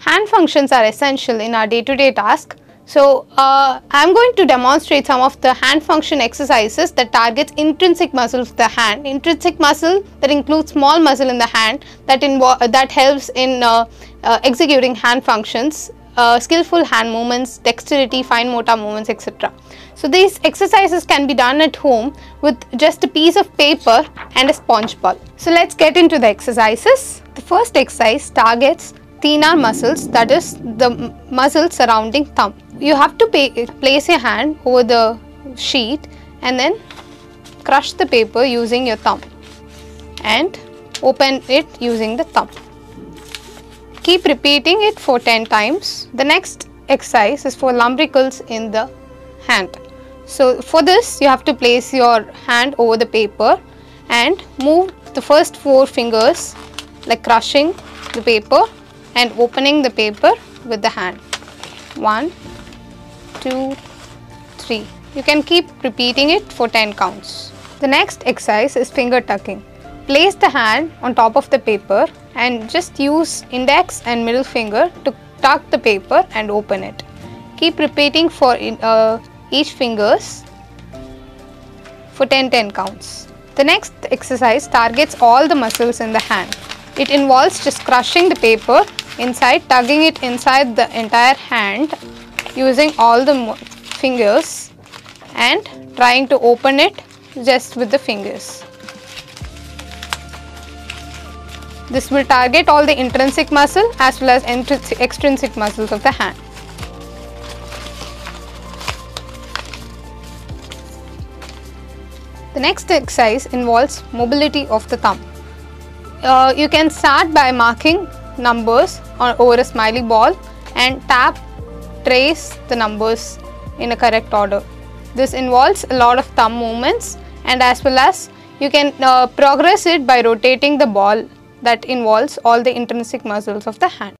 Hand functions are essential in our day-to-day task. So, I am going to demonstrate some of the hand function exercises that targets intrinsic muscles of the hand. Intrinsic muscle that includes small muscle in the hand that helps in executing hand functions, skillful hand movements, dexterity, fine motor movements, etc. So, these exercises can be done at home with just a piece of paper and a sponge ball. So, let's get into the exercises. The first exercise targets thenar muscles, that is the muscles surrounding thumb. You have to place your hand over the sheet and then crush the paper using your thumb and open it using the thumb. Keep repeating it for 10 times. The next exercise is for lumbricals in the hand. So for this you have to place your hand over the paper and move the first 4 fingers like crushing the paper and opening the paper with the hand. 1, 2, 3. You can keep repeating it for 10 counts. The next exercise is finger tucking. Place the hand on top of the paper and just use index and middle finger to tuck the paper and open it. Keep repeating for each fingers for 10 counts. The next exercise targets all the muscles in the hand. It involves just crushing the paper inside, tugging it inside the entire hand using all the fingers and trying to open it just with the fingers. This will target all the intrinsic muscle as well as extrinsic muscles of the hand. The next exercise involves mobility of the thumb. You can start by marking numbers over a smiley ball and trace the numbers in a correct order. This involves a lot of thumb movements, and as well as you can progress it by rotating the ball. That involves all the intrinsic muscles of the hand.